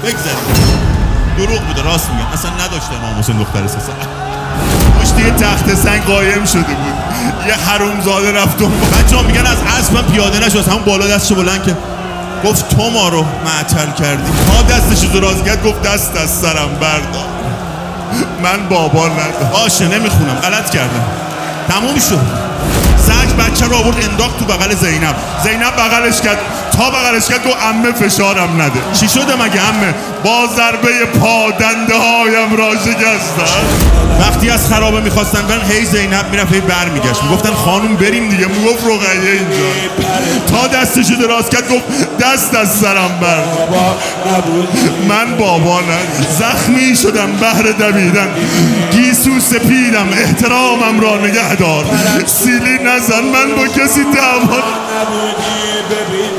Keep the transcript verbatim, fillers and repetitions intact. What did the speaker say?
بگذاریم. دروغ بوده، راست میگم، اصلا نداشته امام حسین دختر اساسا. پشت یه تخت سنگ قایم شده بود، یه حرومزاده رفت اون. بچه‌ها میگن از اسبم پیاده نشد، از همون بالا دستشو بلند که گفت تو ما رو معطل کردی. تا دستشو دراز کرد گفت دست از سرم بردار، من بابا ندارم. باشه نمیخونم، غلط کردم، تموم شد. زج بچه رو آورد انداخت تو بغل زینب. زینب بغلش کرد، تا بغلش کرد گفت عمه فشارم نده. چی شده مگه عمه؟ با ضربه پا دنده هایم را شکستن. وقتی از خرابه میخواستن برن، هی زینب میرفت هی بر میگشت، میگفتن خانوم بریم دیگه، میگفت رقیه اینجا. تا دستشو دراز کرد گفت دست از سرم بردار، من بابا ندارم. زخمی شدم بهر دویدن، گیسو سپیدم احترامم را نگه دار. سیلی نزن، من با کسی دعوا